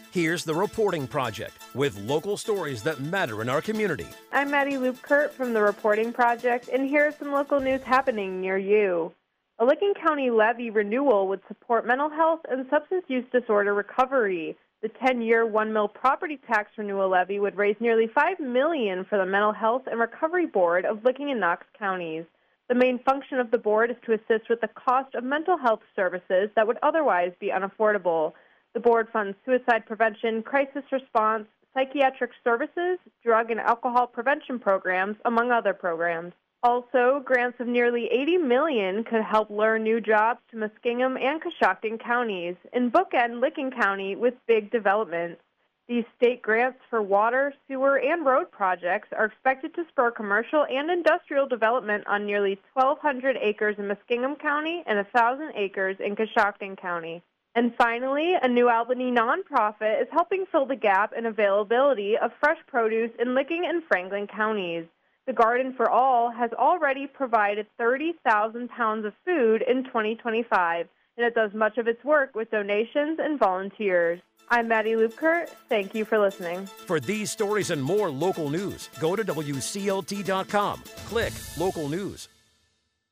Here's The Reporting Project with local stories that matter in our community. I'm Maddie Loopkert from The Reporting Project, and here's some local news happening near you. A Licking County levy renewal would support mental health and substance use disorder recovery. The 10-year 1 mil property tax renewal levy would raise nearly $5 million for the Mental Health and Recovery Board of Licking and Knox counties. The main function of the board is to assist with the cost of mental health services that would otherwise be unaffordable. The board funds suicide prevention, crisis response, psychiatric services, drug and alcohol prevention programs, among other programs. Also, grants of nearly $80 million could help lure new jobs to Muskingum and Coshocton counties and bookend Licking County with big developments. These state grants for water, sewer, and road projects are expected to spur commercial and industrial development on nearly 1,200 acres in Muskingum County and 1,000 acres in Coshocton County. And finally, a New Albany nonprofit is helping fill the gap in availability of fresh produce in Licking and Franklin counties. The Garden for All has already provided 30,000 pounds of food in 2025, and it does much of its work with donations and volunteers. I'm Maddie Loopkert. Thank you for listening. For these stories and more local news, go to WCLT.com. Click Local News.